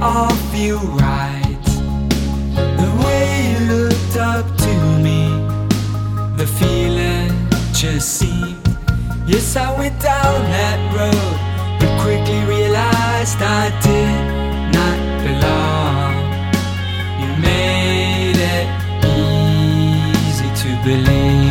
all feel right. The way you looked up to me, the feeling just seemed. Yes, I went down that road, but quickly realized I did not belong. You made it easy to believe.